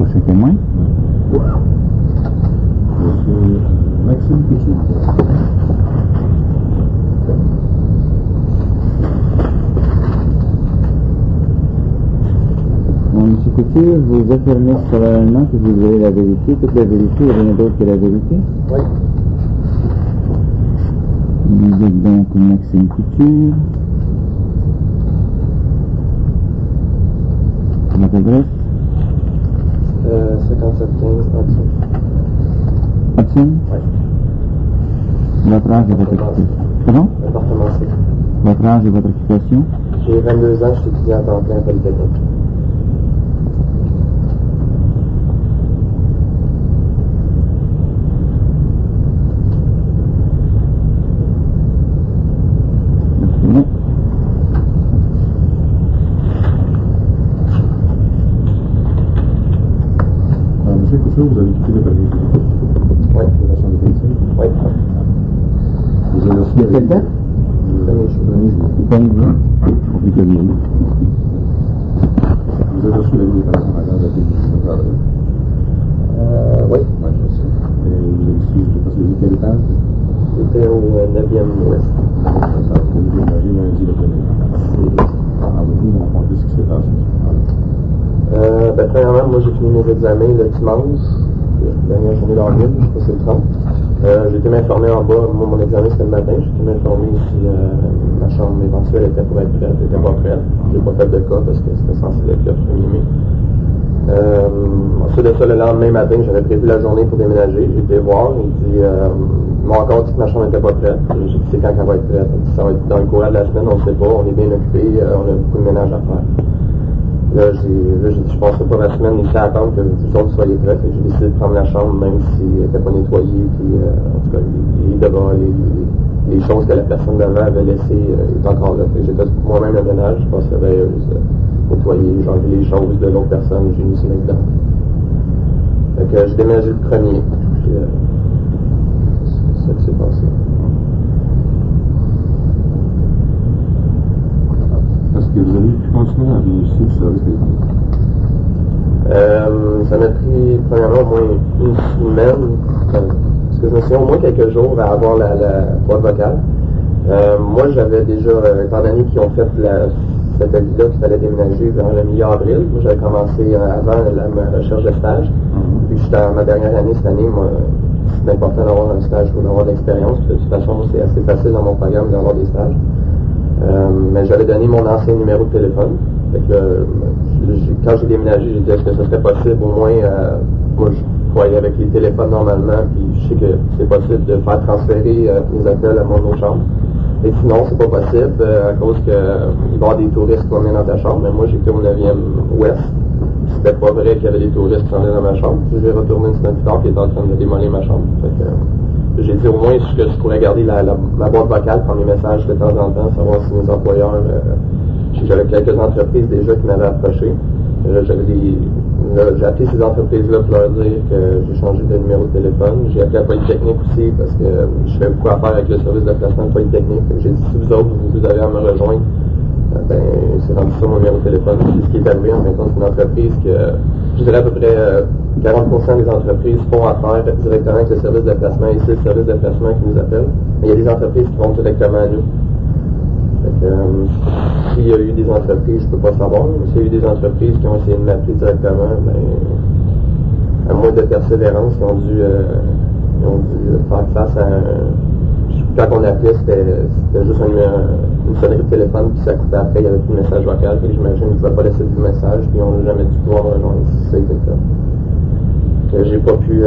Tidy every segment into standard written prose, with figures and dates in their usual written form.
prochain témoin. Monsieur Maxime Couture. Bon, monsieur Couture, vous affirmez solennellement que vous avez la vérité, toute la vérité et rien d'autre que la vérité? Oui. Vous êtes donc Maxime Couture. Votre adresse? 5715 Hudson. Hudson? Oui. Votre âge et votre occupation? Pardon? Appartement C. Votre âge et votre occupation? J'ai 22 ans, je suis étudiant à temps plein à Polytechnique. Monsieur Couture, vous avez quitté le palais Oui. de la Chambre des Conseils. Oui. Vous avez reçu De quelle date? Vous avez reçu la déclaration à l'âge de 19 avril. Oui. Oui, je sais. Et vous avez su, je pense que vous quel étage? C'était au 9e ouest. Ça a été déménagé lundi le 1er. Avez-vous raconté ce qui s'est passé? Premièrement, moi j'ai fini mes examens le dimanche, la dernière journée d'avril, je crois que c'est le 30. J'ai été m'informer en bas, moi mon examen c'était le matin, j'ai été m'informer si ma chambre éventuelle était pour être prête, elle n'était pas prête. Je n'ai pas fait de cas parce que c'était censé être le 1er mai. Ensuite de ça, le lendemain matin, j'avais prévu la journée pour déménager, j'ai été voir, ils m'ont encore dit que ma chambre n'était pas prête. J'ai dit c'est quand elle va être prête. Ça va être dans le courant de la semaine, on ne sait pas, on est bien occupé, on a beaucoup de ménage à faire. Là, j'ai dit, je passerai pas ma semaine ici à attendre que vous autres soyez prêts. J'ai décidé de prendre la chambre, même si elle n'était pas nettoyée. Puis, en tout cas, les devoirs, les choses que la personne d'avant avait laissées est encore là. J'ai fait moi-même le ménage, je passe la veilleuse, nettoyer, j'ai enlevé les choses de l'autre personne, j'ai mis ça là-dedans. Fait que j'ai déménagé le premier. Puis, c'est ça qui s'est passé. Est-ce que vous avez pu continuer à vérifier le service téléphonique? Ça m'a pris premièrement au moins une semaine, parce que je me souviens au moins quelques jours à avoir la boîte vocale. Moi j'avais déjà, étant donné qu'ils ont fait cet avis-là qu'il fallait déménager vers le milieu avril, moi j'avais commencé avant ma recherche de stage, puis j'étais à ma dernière année cette année, moi c'est important d'avoir un stage pour avoir de l'expérience, de toute façon c'est assez facile dans mon programme d'avoir des stages. Mais j'avais donné mon ancien numéro de téléphone. Fait que, quand j'ai déménagé, j'ai dit est-ce que ce serait possible au moins, moi je travaillais avec les téléphones normalement, puis je sais que c'est possible de faire transférer les appels à mon autre chambre. Et sinon, c'est pas possible à cause qu'il va y avoir des touristes qui vont venir dans ta chambre. Mais moi j'étais au 9e ouest. C'était pas vrai qu'il y avait des touristes qui venaient dans ma chambre. Puis je vais retourner une semaine plus tard, qui était en train de démolir ma chambre. Fait que, j'ai dit au moins que je pourrais garder ma boîte vocale, prendre mes messages de temps en temps, savoir si mes employeurs, j'avais quelques entreprises déjà qui m'avaient approché. J'ai appelé ces entreprises-là pour leur dire que j'ai changé de numéro de téléphone. J'ai appelé à Polytechnique aussi parce que je fais beaucoup affaire avec le service de placement de Polytechnique. J'ai dit si vous autres, vous avez à me rejoindre, c'est rendu ça mon numéro de téléphone. C'est ce qui est arrivé en fin de compte, c'est une entreprise que je dirais à peu près 40% des entreprises font affaire directement avec le service de placement et c'est le service de placement qui nous appelle. Mais il y a des entreprises qui vont directement à nous. Fait que, s'il y a eu des entreprises, je ne peux pas savoir, mais s'il y a eu des entreprises qui ont essayé de m'appeler directement, à moins de persévérance, ils ont dû faire face à quand on appelait, c'était juste une sonnerie de téléphone, puis ça coupait après, il n'y avait plus de message vocal, puis j'imagine qu'ils ne pouvaient pas laisser de message, puis on n'a jamais dû pouvoir me rejoindre si ça a été le cas. J'ai pas pu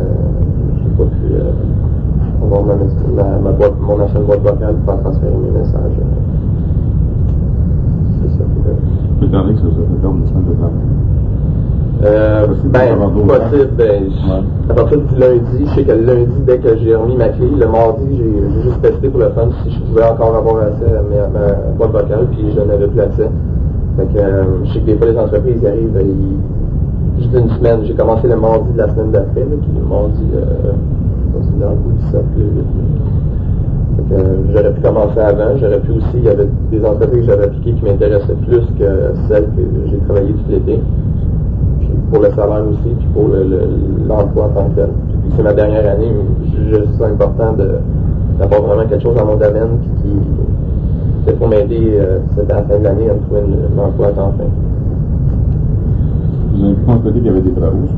avoir mon ancienne boîte vocale pour faire transférer mes messages. C'est ça. Vous parlez que ça se fait comme une semaine de travail? Possible. À partir du lundi, je sais que le lundi, dès que j'ai remis ma clé, le mardi, j'ai juste testé pour le fun si je pouvais encore avoir accès à ma boîte vocale, puis je n'avais plus accès. Fait que je sais que des fois les entreprises y arrivent, juste une semaine, j'ai commencé le mardi de la semaine d'après, puis le mardi, c'est dans le bout du cercle. J'aurais pu commencer avant, j'aurais pu aussi, il y avait des entreprises que j'avais appliquées qui m'intéressaient plus que celles que j'ai travaillées tout l'été. Puis pour le salaire aussi, puis pour l'emploi en tant que tel. Puis c'est ma dernière année, je trouve ça important d'avoir vraiment quelque chose dans mon domaine qui peut-être pour m'aider à la fin de l'année à me trouver un emploi à temps plein. Vous avez pu constater qu'il y avait des travaux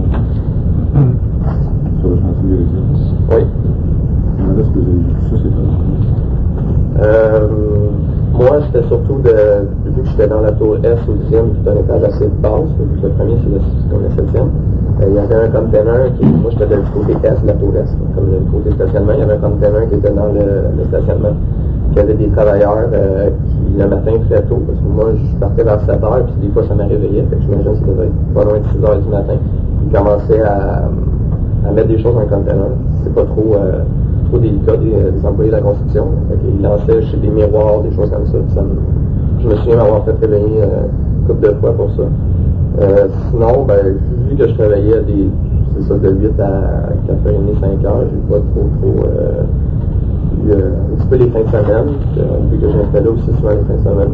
sur le chantier des résidences? Oui. Est-ce que vous avez vu tout ça, ces travaux? Moi, c'était surtout vu que j'étais dans la tour S au 10e, c'est un étage assez basse, le premier c'est le 7e. Il y avait un container moi j'étais du côté S de la tour S, comme le côté stationnement, il y avait un container qui était dans le stationnement, qui avait des travailleurs qui le matin très tôt, parce que moi je partais vers 7 heures, puis des fois ça me réveillait, fait que j'imagine que ça devait être pas loin de 6 heures du matin. Ils commençaient à mettre des choses dans le container. C'est pas trop délicat des employés de la construction. Ils lançaient chez des miroirs, des choses comme ça. Je me souviens m'avoir fait réveiller une couple de fois pour ça. Sinon, vu que je travaillais de 8 à 4h30, 5h, j'ai pas trop eu un petit peu les fins de semaine, vu que j'étais là aussi souvent les fins de semaine.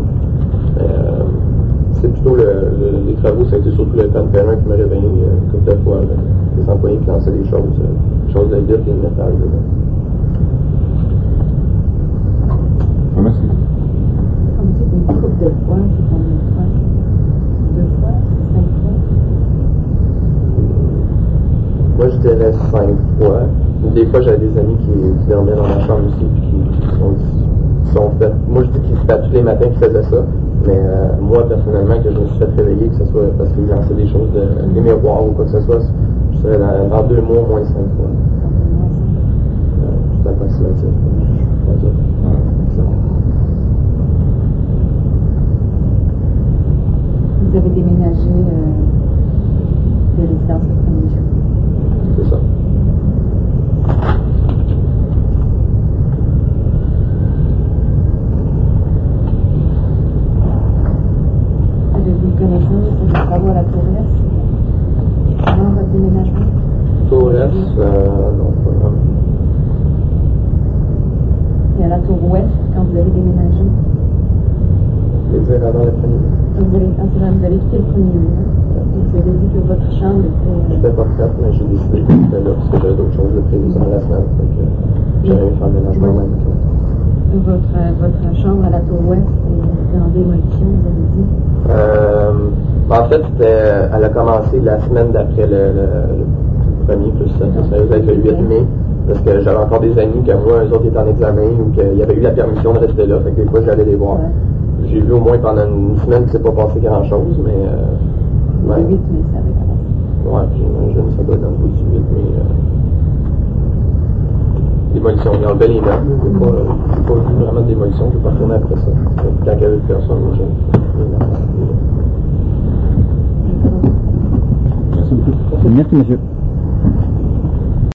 C'est plutôt les travaux, ça a été surtout le container qui m'a réveillé une couple de fois. Les employés qui lançaient des choses de lutte et de métal dedans. Merci. Comme tu dis, une couple de fois, c'est combien de fois? 2 fois? 5 fois? Moi, je dirais 5 fois. Des fois, j'avais des amis qui dormaient dans ma chambre aussi, puis qui sont fait. Moi, je dis qu'ils se battent tous les matins qui faisaient ça, mais moi, personnellement, que je me suis fait réveiller, que ce soit parce qu'ils lançaient des choses, des miroirs ou quoi que ce soit, je serais dans 2 mois, au moins 5 fois. C'est approximatif. Vous avez déménagé des résidences au premier jour. C'est ça. Avez-vous connaissance des travaux à la Tour S avant votre déménagement? Tour S, non, pas vraiment. Et à la Tour Ouest, quand vous avez déménagé? Je vais dire avant le premier. Vous avez quitté le premier lieu. Vous avez dit que votre chambre Je était. n'étais pas prête, mais j'ai décidé que j'étais là parce que j'avais d'autres choses de prévues dans la semaine. Donc, j'avais fait un ménagement même. Votre chambre à la Tour Ouest est en démolition, vous avez dit? En fait, elle a commencé la semaine d'après le premier, plus ça devait être le 8 mai. Parce que j'avais encore des amis que moi, eux autres étaient en examen ou qu'il y avait eu la permission de rester là. Fait que des fois, j'allais les voir. Ouais. J'ai vu au moins pendant une semaine qu'il ne s'est pas passé grand-chose, mais... le 8 mai, ça avait commencé. Ouais, j'imagine que ça doit être dans le bout du 8 mai. Démolition. Ils enlevaient les meubles. J'ai pas vu vraiment de démolition. Je vais pas retourner après ça. Quand il y avait personne, moi, Merci beaucoup. Merci, monsieur.